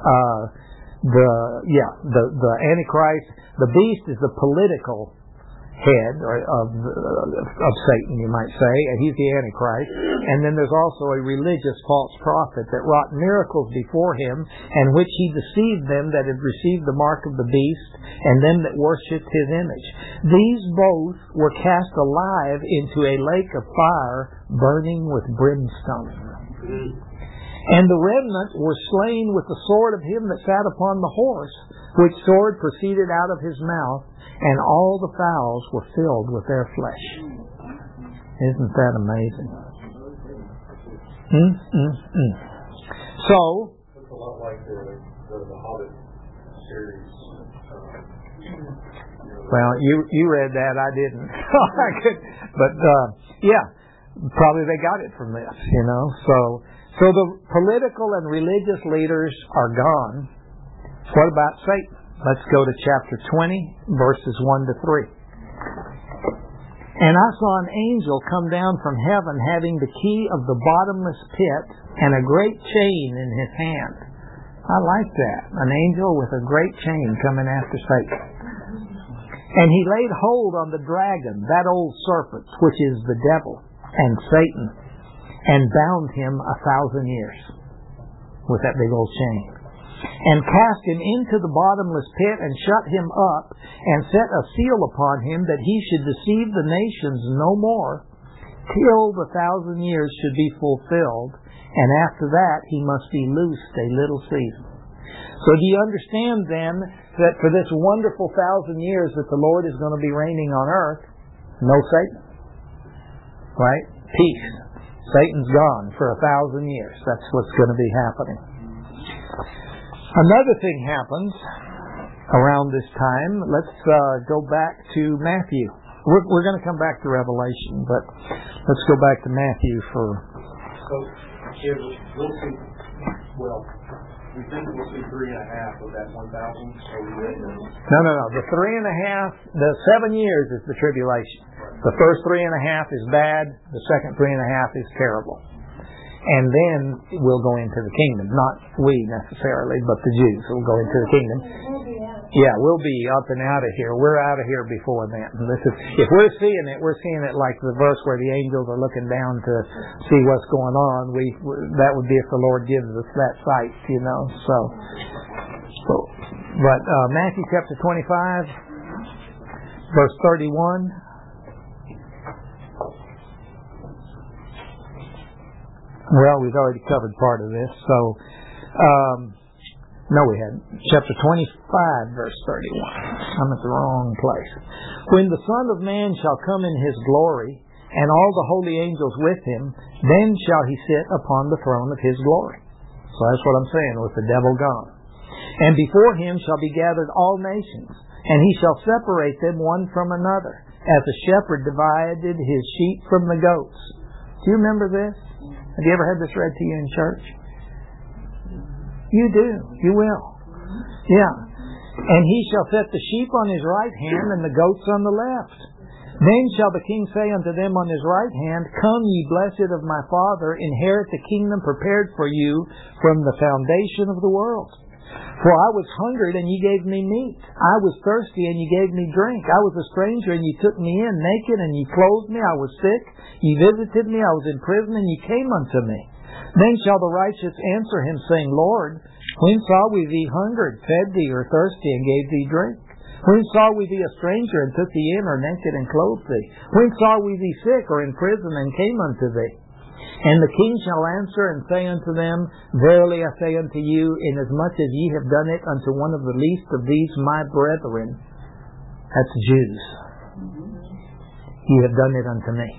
the Antichrist, the beast is the political head of Satan, you might say, and he's the Antichrist. And then there's also a religious false prophet that wrought miracles before him, and which he deceived them that had received the mark of the beast, and them that worshipped his image. These both were cast alive into a lake of fire, burning with brimstone. And the remnant were slain with the sword of him that sat upon the horse, which sword proceeded out of his mouth, and all the fowls were filled with their flesh. Isn't that amazing? So, it's a lot like the Hobbit series. Well, you read that, I didn't. But probably they got it from this, you know. So the political and religious leaders are gone. What about Satan? Let's go to chapter 20, verses 1 to 3. And I saw an angel come down from heaven, having the key of the bottomless pit and a great chain in his hand. I like that. An angel with a great chain coming after Satan. And he laid hold on the dragon, that old serpent, which is the devil and Satan, and bound him 1,000 years with that big old chain. And cast him into the bottomless pit, and shut him up, and set a seal upon him, that he should deceive the nations no more, till the 1,000 years should be fulfilled, and after that he must be loosed a little season. So do you understand then that for this wonderful 1,000 years that the Lord is going to be reigning on earth, no Satan? Right? Peace. Satan's gone for 1,000 years. That's what's going to be happening. Another thing happens around this time. Let's go back to Matthew. We're going to come back to Revelation, but let's go back to Matthew for... So, we'll see, we think we'll see 3.5 of that 1,000. No. The 3.5, the 7 years is the tribulation. The first 3.5 is bad. The second 3.5 is terrible. And then we'll go into the kingdom. Not we necessarily, but the Jews will go into the kingdom. Yeah, we'll be up and out of here. We're out of here before then. If we're seeing it like the verse where the angels are looking down to see what's going on. That would be if the Lord gives us that sight, you know. But Matthew chapter 25, verse 31. Well, we've already covered part of this. So, No, we hadn't. Chapter 25, verse 31. I'm at the wrong place. When the Son of Man shall come in His glory, and all the holy angels with Him, then shall He sit upon the throne of His glory. So that's what I'm saying, with the devil gone. And before Him shall be gathered all nations, and He shall separate them one from another, as a shepherd divided his sheep from the goats. Do you remember this? Have you ever had this read to you in church? You do. You will. Yeah. And He shall set the sheep on His right hand and the goats on the left. Then shall the King say unto them on His right hand, Come, ye blessed of my Father, inherit the kingdom prepared for you from the foundation of the world. For I was hungered, and ye gave me meat. I was thirsty, and ye gave me drink. I was a stranger, and ye took me in. Naked, and ye clothed me. I was sick. Ye visited me. I was in prison, and ye came unto me. Then shall the righteous answer Him, saying, Lord, when saw we thee hungered, fed thee, or thirsty, and gave thee drink? When saw we thee a stranger, and took thee in, or naked, and clothed thee? When saw we thee sick, or in prison, and came unto thee? And the King shall answer and say unto them, Verily I say unto you, inasmuch as ye have done it unto one of the least of these my brethren, that's Jews, ye have done it unto me.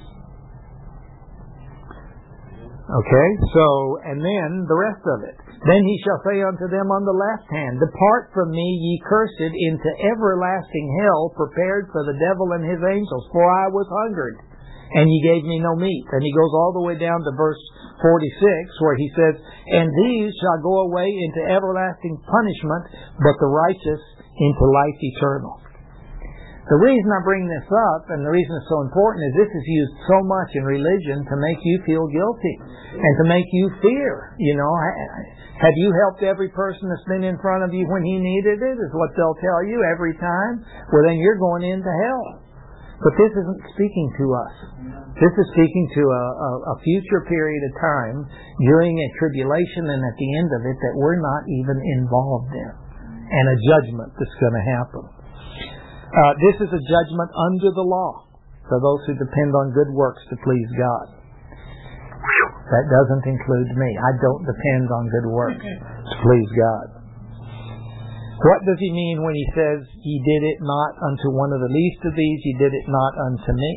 Okay, so, and then the rest of it. Then He shall say unto them on the left hand, Depart from me, ye cursed, into everlasting hell, prepared for the devil and his angels. For I was hungered, and ye gave me no meat. And he goes all the way down to verse 46, where he says, And these shall go away into everlasting punishment, but the righteous into life eternal. The reason I bring this up, and the reason it's so important, is this is used so much in religion to make you feel guilty and to make you fear. You know, have you helped every person that's been in front of you when he needed it? Is what they'll tell you every time. Well, then you're going into hell. But this isn't speaking to us. This is speaking to a future period of time during a tribulation and at the end of it that we're not even involved in, and a judgment that's going to happen. This is a judgment under the law for those who depend on good works to please God. That doesn't include me. I don't depend on good works to please God. What does He mean when He says, Ye did it not unto one of the least of these, ye did it not unto me?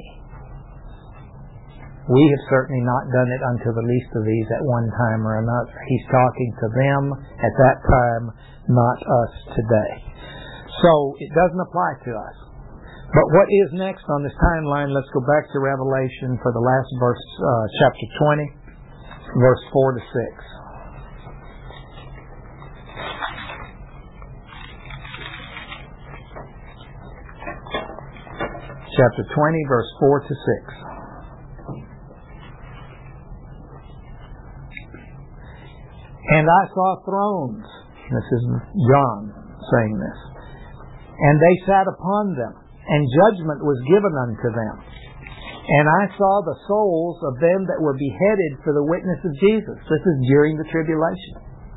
We have certainly not done it unto the least of these at one time or another. He's talking to them at that time, not us today. So it doesn't apply to us. But what is next on this timeline? Let's go back to Revelation for the last verse, chapter 20, verse 4 to 6. Chapter 20, verse 4 to 6. And I saw thrones. This is John saying this. And they sat upon them, and judgment was given unto them. And I saw the souls of them that were beheaded for the witness of Jesus. This is during the tribulation.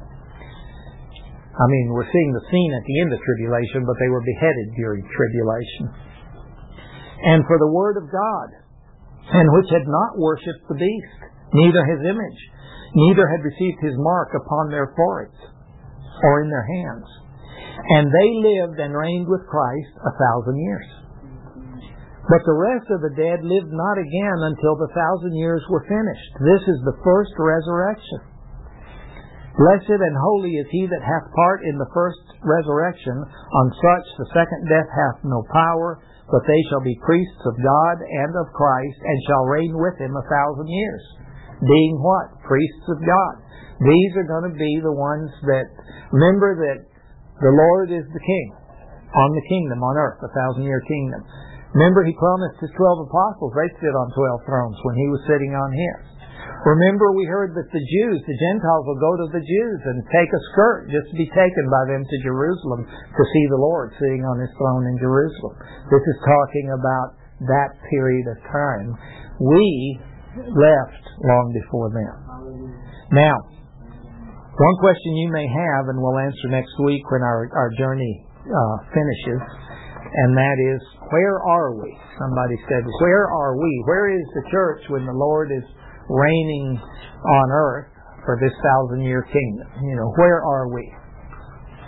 I mean, we're seeing the scene at the end of tribulation, but they were beheaded during tribulation. And for the word of God, and which had not worshipped the beast, neither his image, neither had received his mark upon their foreheads or in their hands. And they lived and reigned with Christ 1,000 years. But the rest of the dead lived not again until the 1,000 years were finished. This is the first resurrection. Blessed and holy is he that hath part in the first resurrection. On such the second death hath no power, but they shall be priests of God and of Christ, and shall reign with him 1,000 years. Being what? Priests of God. These are going to be the ones that, remember that the Lord is the King on the kingdom, on earth, 1,000-year kingdom. Remember, He promised His 12 apostles, they'd sit on 12 thrones when He was sitting on His. Remember, we heard that the Jews, the Gentiles, will go to the Jews and take a skirt just to be taken by them to Jerusalem to see the Lord sitting on His throne in Jerusalem. This is talking about that period of time. We left long before them. Now, one question you may have, and we'll answer next week when our journey finishes, and that is, where are we? Somebody said, where are we? Where is the church when the Lord is reigning on earth for this 1,000-year kingdom? You know, where are we?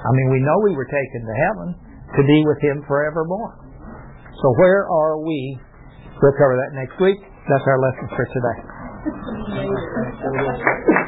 I mean, we know we were taken to heaven to be with Him forevermore. So where are we? We'll cover that next week. That's our lesson for today.